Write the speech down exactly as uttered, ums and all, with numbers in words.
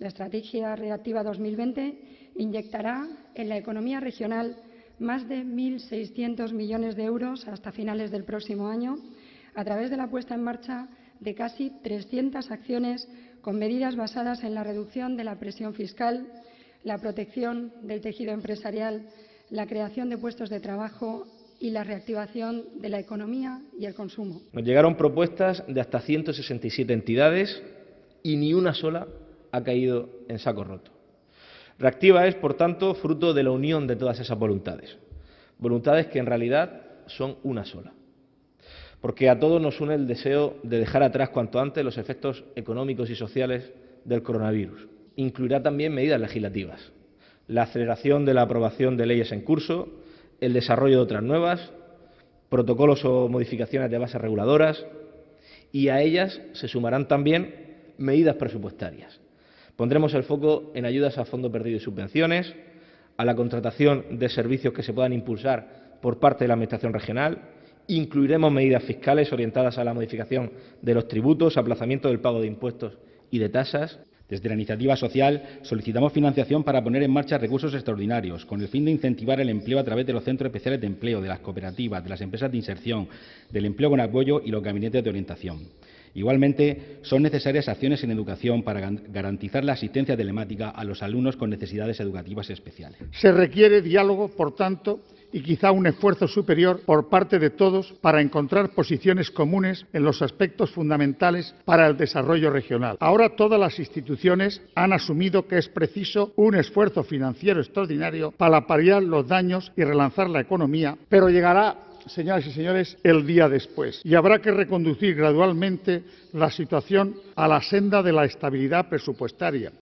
La Estrategia Reactiva dos mil veinte inyectará en la economía regional más de mil seiscientos millones de euros hasta finales del próximo año, a través de la puesta en marcha de casi trescientas acciones con medidas basadas en la reducción de la presión fiscal, la protección del tejido empresarial, la creación de puestos de trabajo y la reactivación de la economía y el consumo. Nos llegaron propuestas de hasta ciento sesenta y siete entidades y ni una sola ha caído en saco roto. Reactiva es, por tanto, fruto de la unión de todas esas voluntades, voluntades que en realidad son una sola, porque a todos nos une el deseo de dejar atrás cuanto antes los efectos económicos y sociales del coronavirus. Incluirá también medidas legislativas, la aceleración de la aprobación de leyes en curso, el desarrollo de otras nuevas, protocolos o modificaciones de bases reguladoras, y a ellas se sumarán también medidas presupuestarias. Pondremos el foco en ayudas a fondo perdido y subvenciones, a la contratación de servicios que se puedan impulsar por parte de la Administración regional. Incluiremos medidas fiscales orientadas a la modificación de los tributos, aplazamiento del pago de impuestos y de tasas. Desde la iniciativa social solicitamos financiación para poner en marcha recursos extraordinarios con el fin de incentivar el empleo a través de los centros especiales de empleo, de las cooperativas, de las empresas de inserción, del empleo con apoyo y los gabinetes de orientación. Igualmente, son necesarias acciones en educación para garantizar la asistencia telemática a los alumnos con necesidades educativas especiales. Se requiere diálogo, por tanto, y quizá un esfuerzo superior por parte de todos para encontrar posiciones comunes en los aspectos fundamentales para el desarrollo regional. Ahora todas las instituciones han asumido que es preciso un esfuerzo financiero extraordinario para paliar los daños y relanzar la economía, pero llegará, señoras y señores, el día después y habrá que reconducir gradualmente la situación a la senda de la estabilidad presupuestaria.